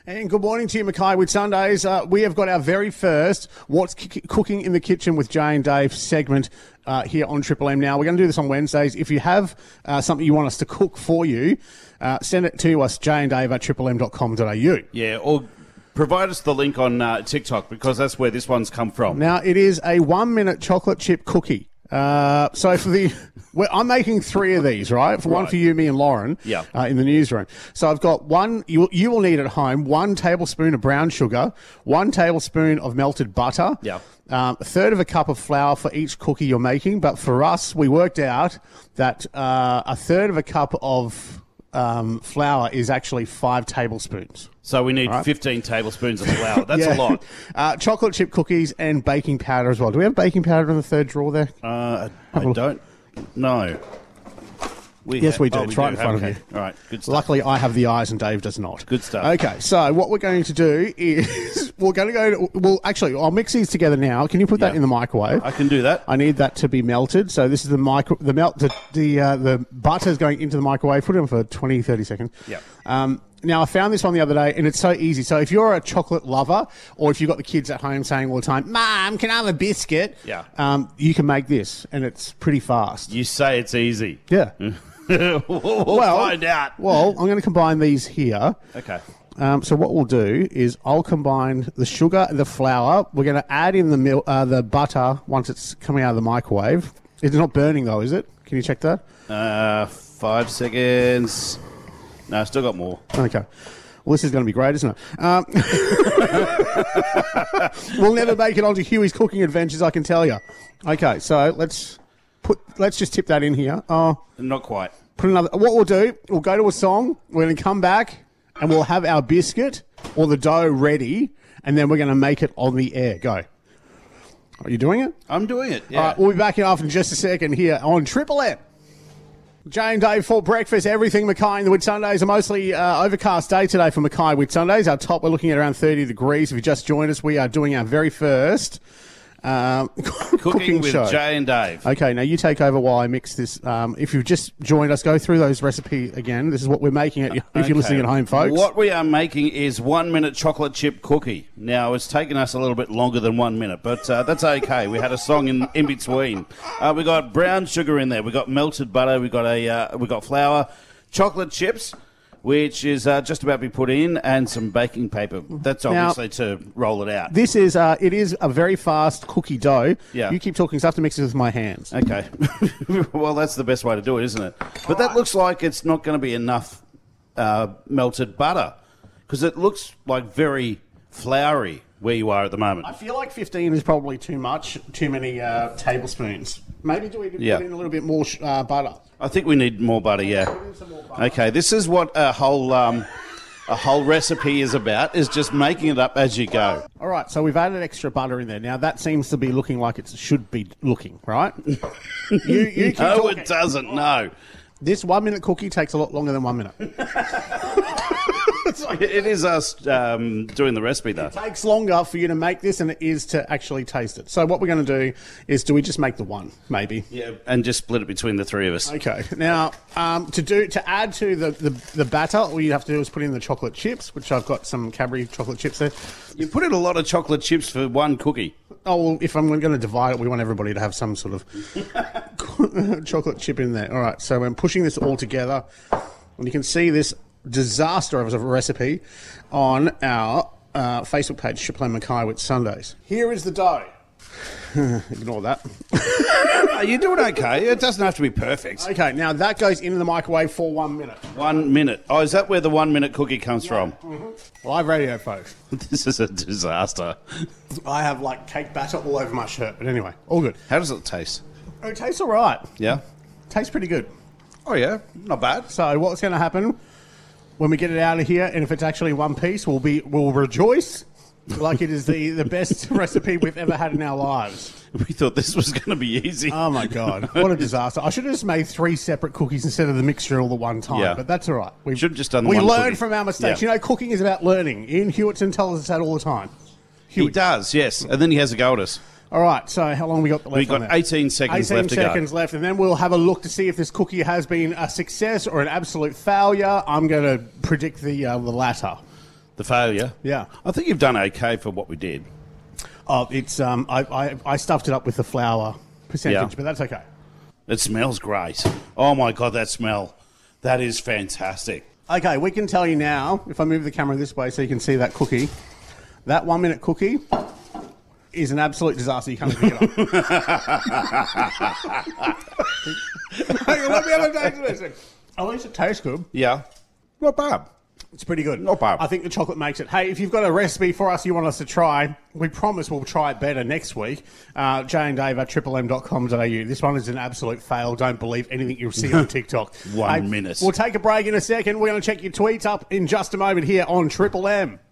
And good morning to you, Mackay with Sundays. We have got our very first What's Cooking in the Kitchen with Jay and Dave segment here on Triple M. Now, we're going to do this on Wednesdays. If you have something you want us to cook for you, send it to us, jayanddave@triplem.com.au. Yeah, or provide us the link on TikTok, because that's where this one's come from. Now, it is a 1-minute chocolate chip cookie. So for I'm making 3 of these, right? One for you, me, and Lauren. Yeah. In the newsroom. So I've got one. You will need at home 1 tablespoon of brown sugar, 1 tablespoon of melted butter. Yeah. A third of a cup of flour for each cookie you're making. But for us, we worked out that a third of a cup of flour is actually 5 tablespoons. So we need 15 tablespoons of flour. That's a lot. Chocolate chip cookies and baking powder as well. Do we have baking powder in the third drawer there? I don't know. Yes, we do. It's right in front of you. All right, good stuff. Luckily, I have the eyes and Dave does not. Good stuff. Okay, so what we're going to do is we're going to go to... Well, actually, I'll mix these together now. Can you put that in the microwave? I can do that. I need that to be melted. So this is the butter is going into the microwave. Put it in for 20, 30 seconds. Yeah. Now, I found this one the other day, and it's so easy. So if you're a chocolate lover, or if you've got the kids at home saying all the time, Mom, can I have a biscuit? Yeah. You can make this, and it's pretty fast. You say it's easy. Yeah. we'll find out. Well, I'm going to combine these here. Okay. So what we'll do is I'll combine the sugar and the flour. We're going to add in the butter once it's coming out of the microwave. It's not burning, though, is it? Can you check that? 5 seconds. No, still got more. Okay. Well, this is going to be great, isn't it? We'll never make it onto Huey's cooking adventures, I can tell you. Okay, so let's just tip that in here. Not quite. Put another. What we'll do, we'll go to a song. We're going to come back, and we'll have our biscuit or the dough ready, and then we're going to make it on the air. Go. Are you doing it? I'm doing it. Yeah. All right, we'll be back in just a second here on Triple M. Jay and Dave for breakfast, everything Mackay and the Whitsundays. A mostly overcast day today for Mackay Whitsundays. Our top, we're looking at around 30 degrees. If you just joined us, we are doing our very first cooking with show. Jay and Dave. Okay, now you take over while I mix this. If you've just joined us, go through those recipes again. This is what we're making if you're listening at home, folks. What we are making is 1-minute chocolate chip cookie. Now, it's taken us a little bit longer than 1 minute, but that's okay. We had a song in between. We got brown sugar in there. We got melted butter. We got flour, chocolate chips, which is just about to be put in, and some baking paper. That's obviously to roll it out. This is it is a very fast cookie dough. Yeah. You keep talking, so I have to mix it with my hands. Okay. Well, that's the best way to do it, isn't it? But that looks like it's not going to be enough melted butter, because it looks like very floury where you are at the moment. I feel like 15 is probably too much, too many tablespoons. Maybe do we put in a little bit more butter? I think we need more butter, yeah. Okay, this is what a whole recipe is about, is just making it up as you go. All right, so we've added extra butter in there. Now, that seems to be looking like it should be looking, right? you keep no, talking. it doesn't, no. This 1-minute cookie takes a lot longer than 1 minute. It is us doing the recipe, though. It takes longer for you to make this than it is to actually taste it. So what we're going to do is, do we just make the one, maybe? Yeah, and just split it between the 3 of us. Okay. Now, to add to the batter, all you have to do is put in the chocolate chips, which I've got some Cadbury chocolate chips there. You put in a lot of chocolate chips for one cookie. Oh, well, if I'm going to divide it, we want everybody to have some sort of chocolate chip in there. All right, so I'm pushing this all together, and you can see this disaster of a recipe on our Facebook page, Triple M Mackay with Sundays. Here is the dough. Ignore that. You're doing okay. It doesn't have to be perfect. Okay, now that goes into the microwave for 1 minute. 1 minute. Oh, is that where the 1-minute cookie comes from? Mm-hmm. Live radio, folks. This is a disaster. I have, cake batter all over my shirt, but anyway, all good. How does it taste? Oh, it tastes all right. Yeah? Tastes pretty good. Oh, yeah. Not bad. So what's going to happen when we get it out of here, and if it's actually one piece, we'll rejoice like it is the best recipe we've ever had in our lives. We thought this was going to be easy. Oh, my God. What a disaster. I should have just made 3 separate cookies instead of the mixture all the one time, Yeah. but that's all right. We should have just done the We one learn cookie. from our mistakes. Yeah. You know, cooking is about learning. Ian Hewitson tells us that all the time. He does, yes. And then he has a go at us. All right, so how long we got left? We've got 18 seconds left to go. 18 seconds left, and then we'll have a look to see if this cookie has been a success or an absolute failure. I'm going to predict the latter. The failure? Yeah. I think you've done okay for what we did. Oh, it's I stuffed it up with the flour percentage, but that's okay. It smells great. Oh, my God, that smell. That is fantastic. Okay, we can tell you now, if I move the camera this way so you can see that cookie, that 1 minute cookie is an absolute disaster. You can't pick it up. Hang on, let me have a taste of this. At least it tastes good. Yeah. Not bad. It's pretty good. Not bad. I think the chocolate makes it. Hey, if you've got a recipe for us you want us to try, we promise we'll try it better next week. Jay and Dave at triplem.com.au. This one is an absolute fail. Don't believe anything you'll see on TikTok. 1 minute. We'll take a break in a second. We're going to check your tweets up in just a moment here on Triple M.